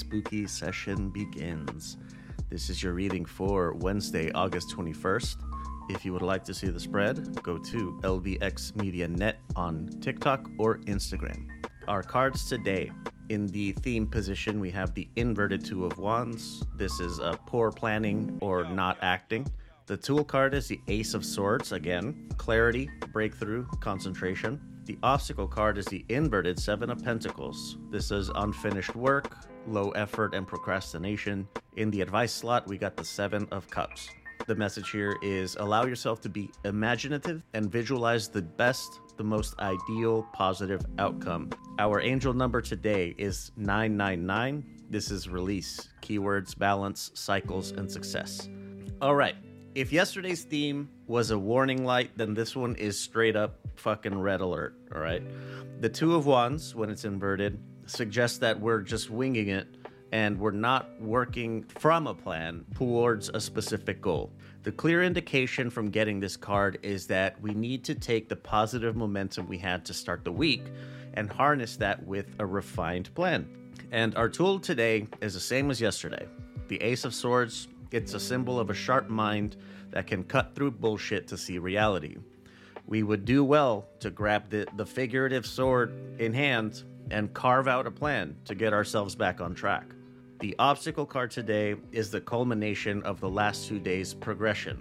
spooky session begins. This is your reading for Wednesday, August 21st. If you would like to see the spread, go to LVX Media Net on TikTok or Instagram. Our cards today. In the theme position, we have the inverted Two of Wands. This is a poor planning or not acting. The tool card is the Ace of Swords, again, clarity, breakthrough, concentration. The obstacle card is the inverted Seven of Pentacles. This is unfinished work, low effort, and procrastination. In the advice slot, we got the Seven of Cups. The message here is allow yourself to be imaginative and visualize the best, the most ideal, positive outcome. Our angel number today is 999. This is release, keywords, balance, cycles, and success. All right. If yesterday's theme was a warning light, then this one is straight up fucking red alert, all right? The Two of Wands, when it's inverted, suggests that we're just winging it and we're not working from a plan towards a specific goal. The clear indication from getting this card is that we need to take the positive momentum we had to start the week and harness that with a refined plan. And our tool today is the same as yesterday. The Ace of Swords. It's a symbol of a sharp mind that can cut through bullshit to see reality. We would do well to grab the figurative sword in hand and carve out a plan to get ourselves back on track. The obstacle card today is the culmination of the last 2 days' progression.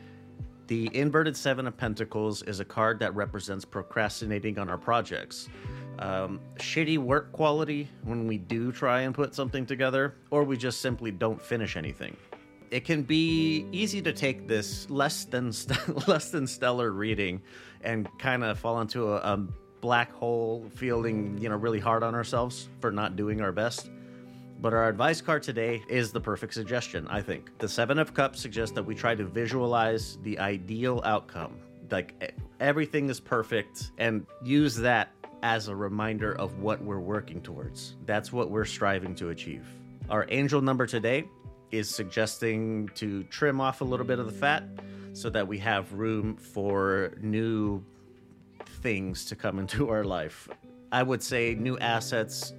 The inverted Seven of Pentacles is a card that represents procrastinating on our projects. Shitty work quality when we do try and put something together, or we just simply don't finish anything. It can be easy to take this less than stellar reading and kind of fall into a black hole, feeling really hard on ourselves for not doing our best. But our advice card today is the perfect suggestion, I think. The Seven of Cups suggests that we try to visualize the ideal outcome, like everything is perfect, and use that as a reminder of what we're working towards. That's what we're striving to achieve. Our angel number today is suggesting to trim off a little bit of the fat so that we have room for new things to come into our life. I would say new assets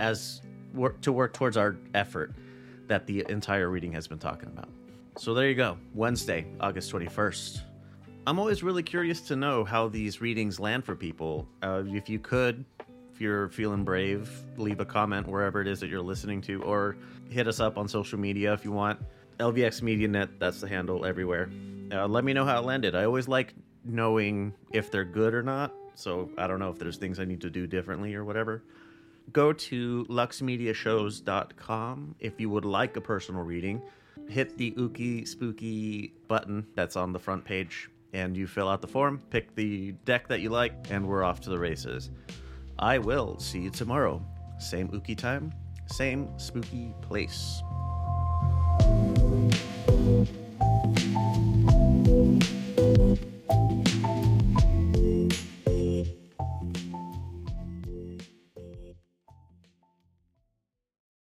to work towards our effort that the entire reading has been talking about. So there you go, Wednesday, August 21st. I'm always really curious to know how these readings land for people. If you're feeling brave, leave a comment wherever it is that you're listening to, or hit us up on social media if you want. LVX Media Net, that's the handle everywhere. Let me know how it landed. I always like knowing if they're good or not, so I don't know if there's things I need to do differently or whatever. Go to luxmediashows.com if you would like a personal reading. Hit the Ookie Spooky button that's on the front page, and you fill out the form, pick the deck that you like, and we're off to the races. I will see you tomorrow. Same Ookie time, same spooky place.